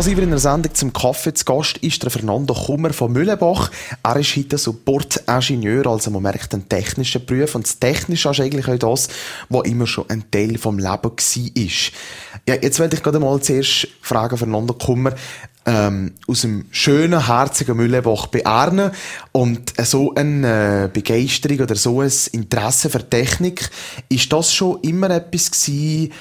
Da sind wir in einer Sendung zum Kaffee. Zu Gast ist der Fernando Kummer von Mühlenbach. Er ist heute Support-Ingenieur, also man merkt einen technischen Beruf. Und das Technische ist eigentlich auch das, was immer schon ein Teil vom Leben war. Ja, jetzt werde ich gerade mal zuerst fragen, Fernando Kummer, aus dem schönen, herzigen Mühlenbach bei Erne. Und so eine Begeisterung oder so ein Interesse für Technik, ist das schon immer etwas gewesen,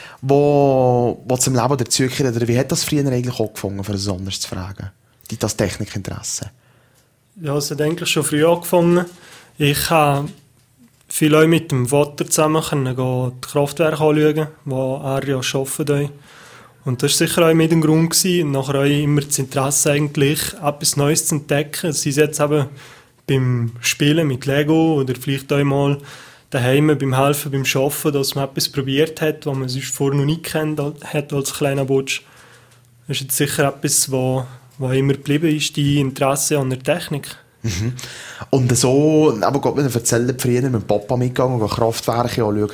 was zum Leben dazugehört? Oder wie hat das früher eigentlich angefangen, für das anders zu fragen? Das Technikinteresse? Ja, es hat eigentlich schon früh angefangen. Ich habe viel auch mit dem Vater zusammen die Kraftwerke anschauen, wo er ja arbeitet. Und das war sicher auch mit dem Grund gewesen. Und nachher auch immer das Interesse eigentlich, etwas Neues zu entdecken. Sei es jetzt eben beim Spielen mit Lego oder vielleicht auch mal daheim beim Helfen, beim Arbeiten, dass man etwas probiert hat, was man sonst vorher noch nicht kennt hat als kleiner Butsch. Das ist jetzt sicher etwas, was immer geblieben ist, die Interesse an der Technik. Mhm. Und so, aber Gott, wenn er erzählt, früher mit dem Papa mitgegangen und Kraftwerke anschauen,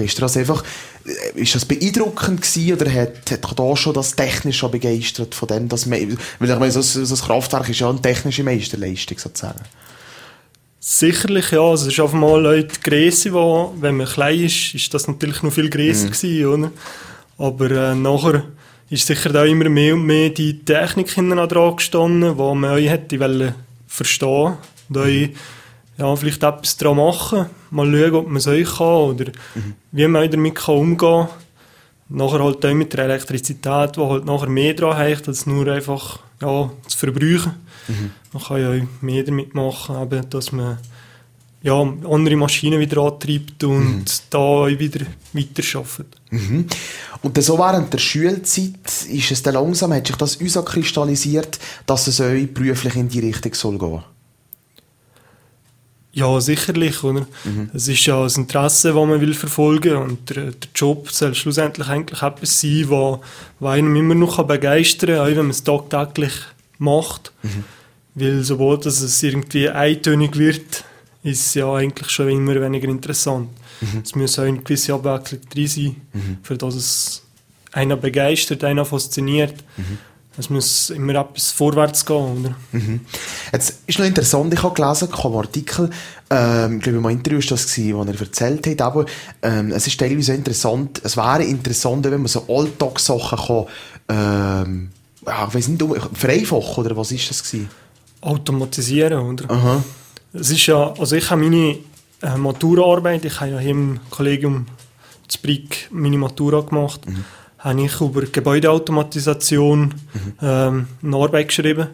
ist das beeindruckend gewesen, oder hat da schon das Technische schon begeistert von dem, dass man, weil ich meine, so ein Kraftwerk ist ja eine technische Meisterleistung sozusagen. Sicherlich, ja, also es ist auf einmal auch die Grösse, wenn man klein ist das natürlich noch viel grösser gewesen, oder? Aber nachher ist sicher da immer mehr und mehr die Technik hinten dran gestanden, die man auch hätte verstehen und auch, vielleicht etwas daran machen, mal schauen, ob man es auch kann oder wie man auch damit umgehen kann. Nachher halt auch mit der Elektrizität, die halt nachher mehr dran hängt, als nur einfach zu verbrauchen. Man kann ja auch mehr damit machen, eben, dass man andere Maschinen wieder antreibt und da wieder weiterarbeitet. Und so während der Schulzeit ist es dann langsam, hat sich das herauskristallisiert, dass es euch beruflich in die Richtung soll gehen? Ja, sicherlich, oder? Es ist ja das Interesse, das man will verfolgen, und der Job soll schlussendlich eigentlich etwas sein, was einem immer noch begeistern kann, auch wenn man es tagtäglich macht. Weil sobald es irgendwie eintönig wird, ist es ja eigentlich schon immer weniger interessant. Es muss auch eine gewisse Abwechslung drin sein, für dass es einen begeistert, einen fasziniert. Es muss immer etwas vorwärts gehen, oder? Jetzt ist noch interessant, ich habe gelesen, im Artikel, ich glaube, im Interview war das, wo er erzählt hat, aber es ist teilweise interessant, es wäre interessant, wenn man so Alltagssachen kann, ich weiss nicht, vereinfachen, oder was ist das gewesen? Automatisieren, oder? Es ist ja, also ich habe meine Maturaarbeit, ich habe ja hier im Kollegium zu Brig meine Matura gemacht, habe ich über Gebäudeautomatisation eine Arbeit geschrieben.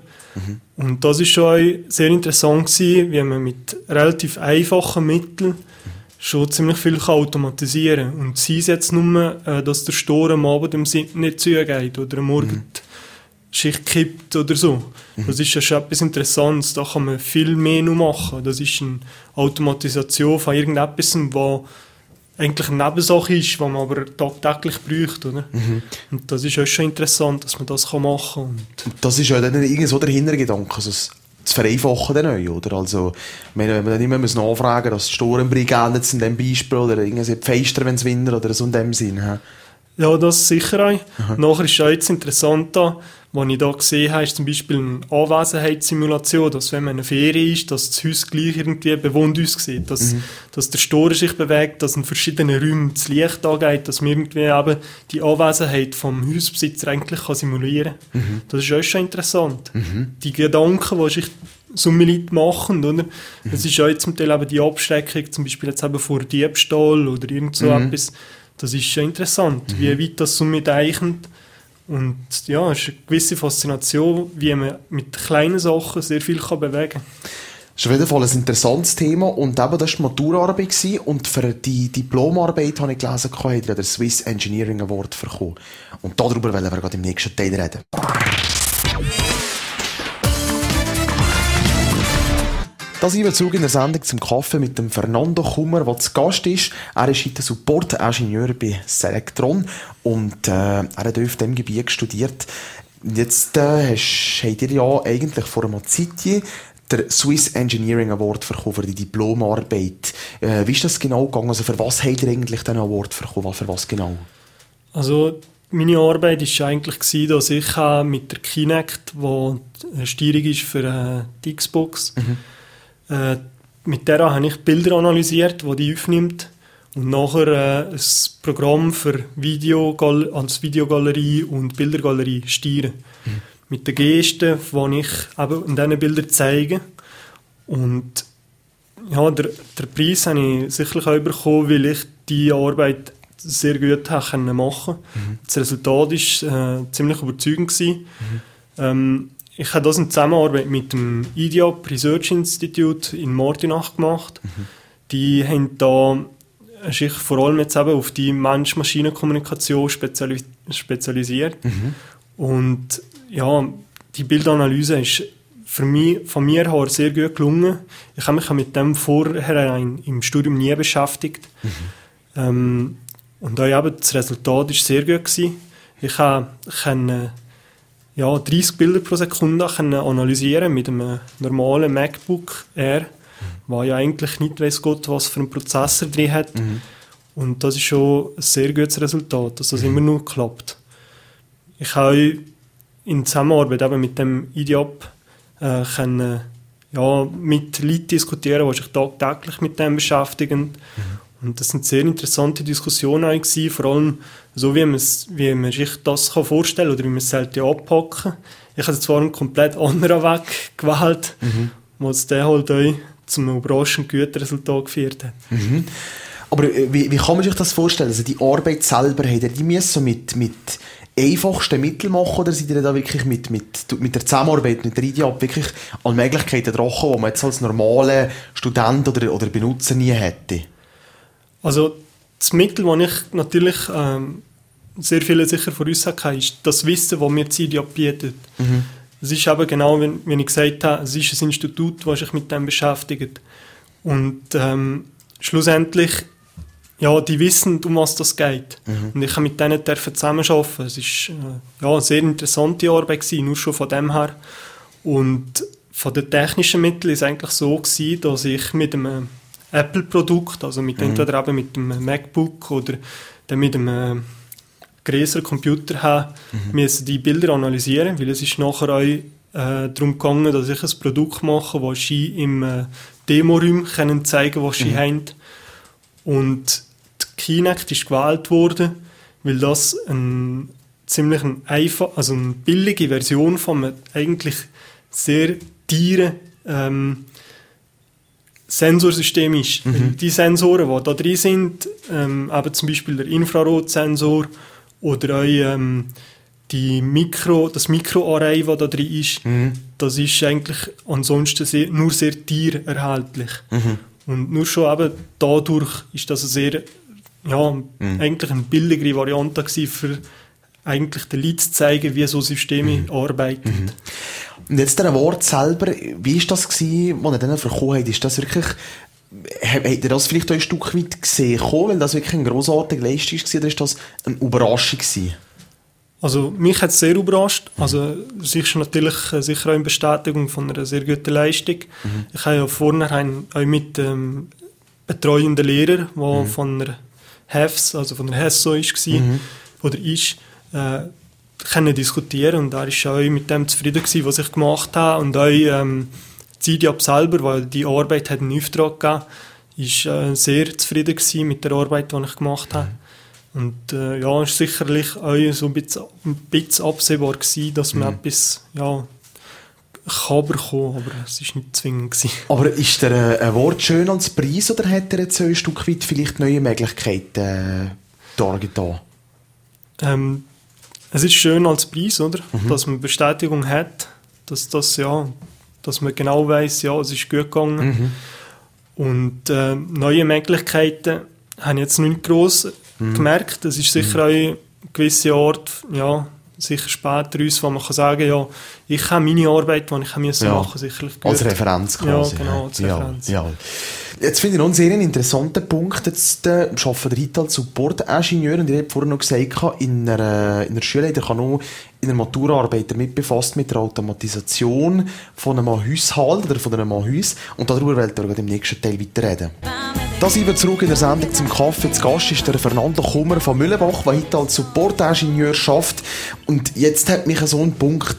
Und das war schon sehr interessant gewesen, wie man mit relativ einfachen Mitteln schon ziemlich viel automatisieren kann. Und sei es jetzt nur, dass der Stor am Abend um 7 nicht zugeht oder am Morgen die Schicht kippt oder so. Das ist ja schon etwas Interessantes, da kann man viel mehr noch machen. Das ist eine Automatisation von irgendetwas, was eigentlich eine Nebensache ist, die man aber tagtäglich braucht. Oder? Und das ist auch schon interessant, dass man das machen kann. Und das ist ja dann irgendwie so der Hintergedanke, also zu vereinfachen dann auch, oder? Also, wenn man dann immer nachfragen muss, dass die Storenbrücke endet in diesem Beispiel, oder irgendwie Feister, wenn es windet, oder so in dem Sinn. Ja, das sicher auch. Nachher ist auch jetzt interessant, was ich da gesehen habe, ist zum Beispiel eine Anwesenheitssimulation, dass wenn man in einer Ferien ist, dass das Haus gleich irgendwie bewohnt aussieht, dass der Stor sich bewegt, dass in verschiedenen Räumen das Licht angeht, dass man irgendwie eben die Anwesenheit vom Hausbesitzer eigentlich simulieren kann. Das ist auch schon interessant. Die Gedanken, die sich so Leute machen, oder? Das ist auch zum Teil eben die Abschreckung, zum Beispiel jetzt eben vor Diebstahl oder irgend so etwas. Das ist schon interessant, wie weit das so miteichnet. Und ja, es ist eine gewisse Faszination, wie man mit kleinen Sachen sehr viel bewegen kann. Das ist auf jeden Fall ein interessantes Thema. Und eben, das war die Maturaarbeit. Und für die Diplomarbeit, habe ich gelesen, hat er den Swiss Engineering Award bekommen. Und darüber wollen wir gerade im nächsten Teil reden. Da sind wir zurück in der Sendung zum Kaffee mit dem Fernando Kummer, der zu Gast ist. Er ist heute Support-Ingenieur bei Selectron und er hat auf diesem Gebiet studiert. Jetzt habt ihr ja eigentlich vor einer Zeit der Swiss Engineering Award bekommen für die Diplomarbeit. Wie ist das genau gegangen? Also für was habt ihr eigentlich den Award bekommen? Für was genau? Also meine Arbeit war eigentlich, dass ich mit der Kinect, die eine Steuerung ist für die Xbox, mit der habe ich Bilder analysiert, die die aufnimmt. Und nachher ein Programm für Videogalerie und Bildergalerie steuern. Mit den Gesten, die ich eben in diesen Bildern zeige. Und ja, der Preis habe ich sicherlich auch bekommen, weil ich diese Arbeit sehr gut machen konnte. Das Resultat war ziemlich überzeugend. Ich habe das in Zusammenarbeit mit dem IDIAP Research Institute in Martinach gemacht. Die haben da sich vor allem jetzt eben auf die Mensch-Maschinen-Kommunikation spezialisiert. Und ja, die Bildanalyse ist von mir her sehr gut gelungen. Ich habe mich mit dem vorher im Studium nie beschäftigt. Und auch eben das Resultat war sehr gut gewesen. Ich konnte 30 Bilder pro Sekunde analysieren mit einem normalen MacBook Air, der ja eigentlich nicht weiss Gott, was für einen Prozessor drin hat. Und das ist schon ein sehr gutes Resultat, dass das immer noch klappt. Ich habe in Zusammenarbeit eben mit dem IDIAP mit Leuten diskutieren, die sich tagtäglich mit dem beschäftigen. Und das sind sehr interessante Diskussionen gewesen, vor allem so, wie man sich das vorstellen kann oder wie man es sollte anpacken. Ich habe zwar einen komplett anderen Weg gewählt, was der halt auch zum überraschend guten Resultat geführt hat. Aber wie kann man sich das vorstellen? Also die Arbeit selber, die müssen so mit einfachsten Mitteln machen, oder sind ihr da wirklich mit der Zusammenarbeit mit der IDIAP wirklich an Möglichkeiten dran gekommen, die man jetzt als normaler Student oder Benutzer nie hätte? Also das Mittel, das ich natürlich sehr viele sicher voraussagen kann, ist das Wissen, das mir die IDIAP bietet. Es ist eben genau, wie ich gesagt habe, es ist ein Institut, das sich mit dem beschäftigt. Und schlussendlich, ja, die wissen, um was das geht. Und ich kann mit denen zusammenarbeiten. Es war eine sehr interessante Arbeit gewesen, nur schon von dem her. Und von den technischen Mitteln war es eigentlich so gewesen, dass ich mit einem Apple-Produkt, also entweder eben mit dem MacBook oder dann mit einem größeren Computer müssen die Bilder analysieren, weil es ist nachher auch darum gegangen, dass ich ein Produkt mache, das sie im Demo-Raum zeigen können, was sie haben. Und die Kinect ist gewählt worden, weil das eine billige Version von einem eigentlich sehr teuren Sensorsystem ist. Die Sensoren, die da drin sind, eben zum Beispiel der Infrarotsensor oder auch das Mikroarray, das da drin ist, das ist eigentlich ansonsten nur sehr teuer erhältlich. Und nur schon eben dadurch ist das eine sehr, eigentlich eine billigere Variante gewesen, für eigentlich den Leuten zu zeigen, wie so Systeme arbeiten. Und jetzt der Award selber, wie war das gewesen, als ihr dann bekommen habt? Ist das wirklich, habt ihr das vielleicht auch ein Stück weit gesehen, weil das wirklich eine grossartige Leistung war, oder ist das eine Überraschung gewesen? Also mich hat es sehr überrascht. Also es ist natürlich sicher auch eine Bestätigung von einer sehr guten Leistung. Ich habe ja vorher auch mit dem betreuenden Lehrer, der von der HEFS, also von der HESSO war, oder ist, können diskutieren, und er war auch mit dem zufrieden gewesen, was ich gemacht habe, und auch die IDIAP selber, weil die Arbeit hat einen Auftrag gegeben, ist sehr zufrieden gewesen mit der Arbeit, die ich gemacht habe. Und es war sicherlich auch so ein bisschen absehbar gewesen, dass man etwas kann bekommen, aber es war nicht zwingend gewesen. Aber ist der Award schön als Preis, oder hat er jetzt so ein Stück weit vielleicht neue Möglichkeiten dargetan? Es ist schön als Preis, oder? Dass man Bestätigung hat, dass man genau weiss, es ist gut gegangen. Und neue Möglichkeiten habe ich jetzt nicht gross gemerkt. Das ist sicher auch eine gewisse Art, sicher später uns, wo man kann sagen, ich habe meine Arbeit, die ich machen sicherlich gut. Als Referenz quasi. Ja, genau, als Referenz. Ja. Jetzt finde ich noch einen sehr interessanten Punkt. Jetzt arbeitet ihr als Support-Ingenieur, und ihr habt vorhin noch gesagt, in einer Schule kann auch in einer Maturarbeit damit befasst mit der Automatisation von einem Haushalt oder von einem Haus. Und darüber wollt ihr im nächsten Teil weiterreden. Da sind wir zurück in der Sendung zum Kaffee. Zu Gast ist der Fernando Kummer von Mühlenbach, der heute als Supportingenieur arbeitet. Und jetzt hat mich so ein Punkt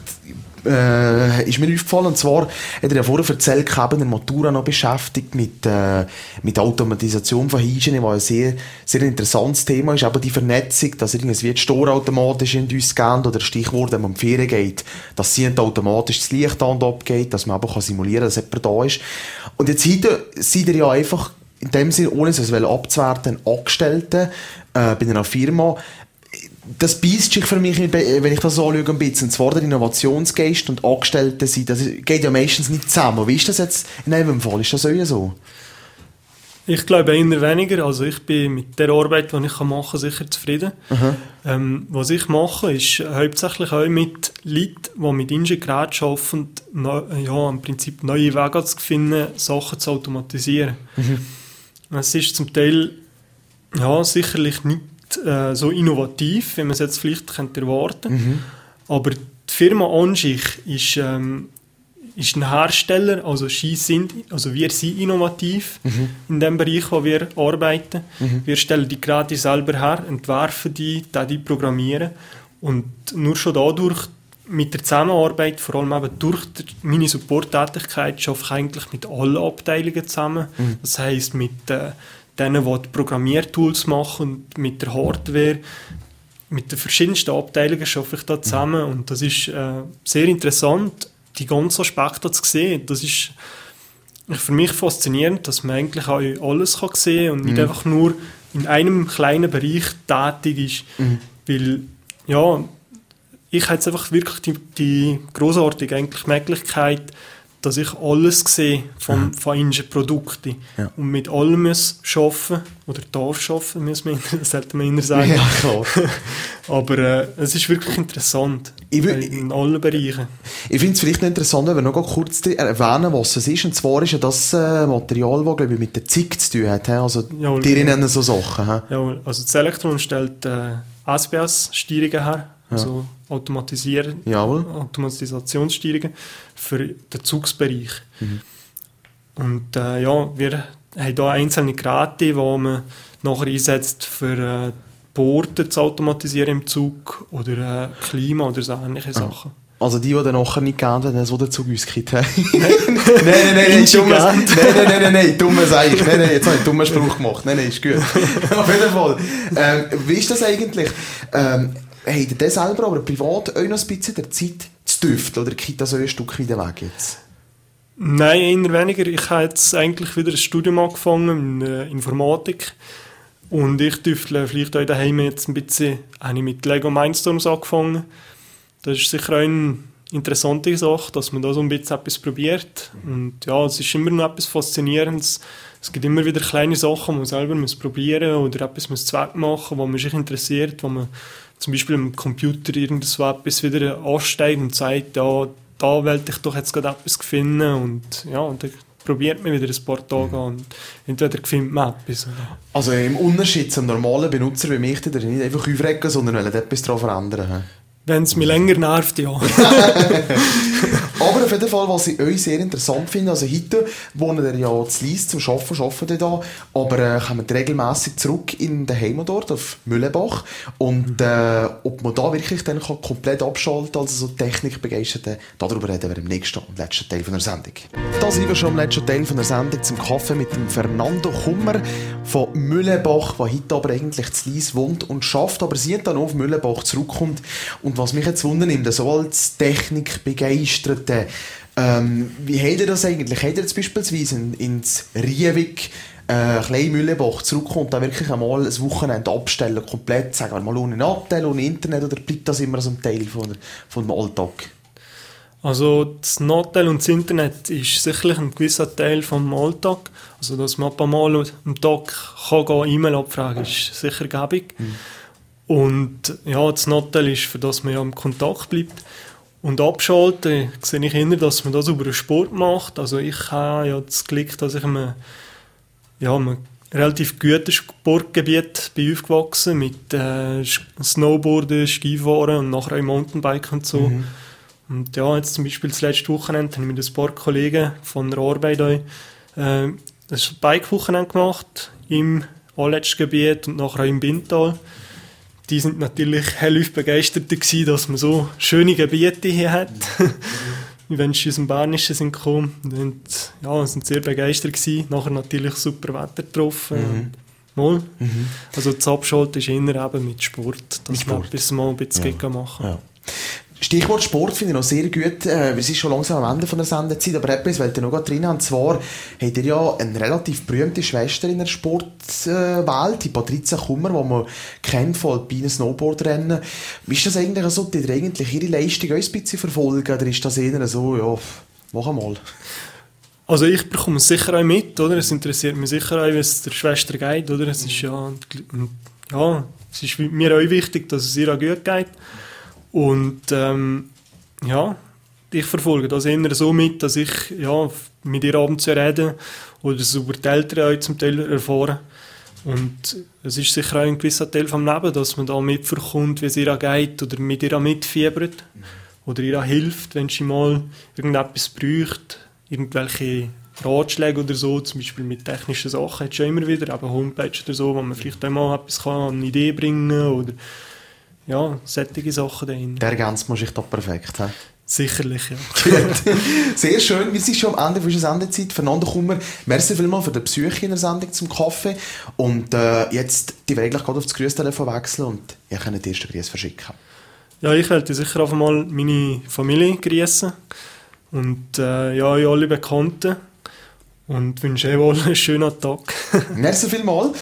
ist mir aufgefallen, und zwar hat er ja vorher erzählt, ich habe in der Matura noch beschäftigt mit Automatisation von Hygiene, was ein sehr, sehr interessantes Thema ist, aber die Vernetzung, dass irgendwie die Store automatisch in uns gehen, oder Stichwort, wenn man in die Ferien geht, dass sie automatisch das Licht an und abgeht, dass man aber simulieren kann, dass jemand da ist. Und jetzt seid ihr ja einfach in dem Sinne, ohne es abzuwerten, Angestellte bei einer Firma. Das beißt sich für mich, wenn ich das so anschaue, ein bisschen. Und zwar der Innovationsgeist und Angestellte sein, das geht ja meistens nicht zusammen. Wie ist das jetzt in einem Fall? Ist das auch so? Ich glaube eher weniger. Also ich bin mit der Arbeit, die ich machen kann, sicher zufrieden. Was ich mache, ist hauptsächlich auch mit Leuten, die mit Ingenieurgeräten arbeiten, im Prinzip neue Wege zu finden, Sachen zu automatisieren. Es ist zum Teil sicherlich nicht so innovativ, wie man es jetzt vielleicht erwarten könnte. Aber die Firma an sich ist ein Hersteller, also wir sind innovativ in dem Bereich, wo wir arbeiten. Wir stellen die Geräte selber her, entwerfen die programmieren. Und nur schon dadurch, mit der Zusammenarbeit, vor allem eben durch meine Support-Tätigkeit, arbeite ich eigentlich mit allen Abteilungen zusammen. Das heisst, mit denen, die Programmiertools machen, und mit der Hardware, mit den verschiedensten Abteilungen arbeite ich da zusammen. Und das ist sehr interessant, die ganzen Aspekte zu sehen. Das ist für mich faszinierend, dass man eigentlich auch alles sehen kann und nicht einfach nur in einem kleinen Bereich tätig ist. Weil, ich habe jetzt einfach wirklich die grossartige eigentlich Möglichkeit, dass ich alles sehe von unseren Produkten. Ja. Und mit allem muss arbeiten, oder darf arbeiten, sollte man immer sagen. Ja, klar. Aber es ist wirklich interessant, in allen Bereichen. Ich finde es vielleicht noch interessant, wenn wir noch kurz erwähnen, was es ist. Und zwar ist ja das Material, das, glaube ich, mit der ZIG zu tun hat. Also, die nennen so Sachen. Ja, also das Elektron stellt SPS-Steuerungen her. Also Automatisationssteuerungen für den Zugsbereich. Und wir haben hier einzelne Geräte, die man nachher einsetzt, für Boote zu automatisieren im Zug oder Klima oder so ähnliche Sachen. Also die dann nachher nicht gehen, wenn so der Zug ausgeht. Nein, dummer sag ich. Nein, jetzt habe ich einen dummen Spruch gemacht. Nein, ist gut. Auf jeden Fall. Wie ist das eigentlich? Habt ihr das selber aber privat auch noch ein bisschen der Zeit zu tüfteln, oder geht das so ein Stück wieder weg jetzt? Nein, eher weniger. Ich habe jetzt eigentlich wieder ein Studium angefangen in Informatik. Und ich tüftle vielleicht auch daheim jetzt ein bisschen, habe ich mit Lego Mindstorms angefangen. Das ist sicher auch eine interessante Sache, dass man da so ein bisschen etwas probiert. Und ja, es ist immer noch etwas Faszinierendes. Es gibt immer wieder kleine Sachen, die man selber probieren muss oder etwas Zweck machen, wo man sich interessiert, wo man zum Beispiel am Computer irgendetwas wieder ansteigt und sagt, ja, da wollte ich doch jetzt gerade etwas finden, und dann probiert man wieder ein paar Tage an und entweder findet man etwas. Also im Unterschied zum normalen Benutzer wie mich, der nicht einfach aufregen, sondern etwas daran verändern. Wenn es mich länger nervt, ja. Aber auf jeden Fall, was ich euch sehr interessant finde, also heute wohnen ihr ja zu Lies zum Arbeiten da, aber kommen regelmässig zurück in den Heimat dort, auf Mühlenbach. Und ob man da wirklich dann komplett abschalten kann, also so Technikbegeisterte, darüber reden wir im nächsten und letzten Teil von der Sendung. Da sind wir schon im letzten Teil von der Sendung zum Kaffee mit dem Fernando Kummer von Mühlenbach, der heute aber eigentlich zu Lies wohnt und schafft, aber sie dann auf Mühlenbach zurückkommt. Und was mich jetzt wundernimmt, so als Technikbegeisterte, wie habt ihr das eigentlich? Habt ihr jetzt beispielsweise ins Riewig Klein-Mühlenbach zurückkommt, da wirklich einmal ein Wochenende abstellen, komplett, sagen wir mal, ohne Nattel, ohne Internet, oder bleibt das immer so ein Teil vom Alltag? Also das Nattel und das Internet ist sicherlich ein gewisser Teil vom Alltag. Also dass man ein paar Mal am Tag E-Mail abfragen kann, ist sicher gäbig. Und ja, das Nattel ist, für das man ja im Kontakt bleibt. Und abschalten sehe ich eher, dass man das über den Sport macht. Also ich habe ja das Glück, dass ich einem relativ guten Sportgebiet bin aufgewachsen mit Snowboarden, Skifahren und nachher auch Mountainbiken und so. Und ja, jetzt zum Beispiel das letzte Wochenende habe ich mit ein paar Kollegen von der Arbeit ein Bike-Wochenende gemacht im allerletzten Gebiet und nachher auch im Bintal. Die sind natürlich hellauf begeistert gewesen, dass man so schöne Gebiete hier hat. Wenn sie aus dem Bernischen sind gekommen, sind sehr begeistert gewesen. Nachher natürlich super Wetter getroffen. Also das Abschalten ist eher eben mit Sport, dass man etwas mal ein bisschen machen. Ja. Stichwort Sport finde ich noch sehr gut. Wir sind schon langsam am Ende von der Sendezeit, aber etwas wollte ich noch drin haben. Und zwar habt ihr ja eine relativ berühmte Schwester in der Sportwelt, die Patricia Kummer, die man kennt von alpinen Snowboardrennen. Wie ist das eigentlich so, die eigentlich ihre Leistung auch ein bisschen verfolgen? Oder ist das eher so, ja, mach einmal? Also ich bekomme es sicher auch mit, oder? Es interessiert mich sicher auch, wie es der Schwester geht, oder? Es ist es ist mir auch wichtig, dass es ihr auch gut geht. Und ich verfolge das eher so mit, dass ich mit ihr abends rede oder es über die Eltern auch zum Teil erfahren. Und es ist sicher auch ein gewisser Teil vom Leben, dass man da mitverkommt, wie es ihr geht oder mit ihr mitfiebert oder ihr hilft, wenn sie mal irgendetwas braucht, irgendwelche Ratschläge oder so, zum Beispiel mit technischen Sachen, hat schon immer wieder, eben Homepage oder so, wo man vielleicht einmal etwas kann, eine Idee bringen oder solche Sachen dahin. Der ergänzt man sich da perfekt, he? Sicherlich, ja. Sehr schön, wir sind schon am Ende von unserer Sendezeit. Fernando Kummer, merci vielmals für den Besuch in der Sendung zum Kaffee. Und jetzt, die werde ich gleich gerade auf das Grüßtelefon wechseln und ihr könnt den ersten Grüß verschicken. Ja, ich werde sicher einfach mal meine Familie grüßen und alle Bekannten und wünsche wohl einen schönen Tag. Merci vielmals.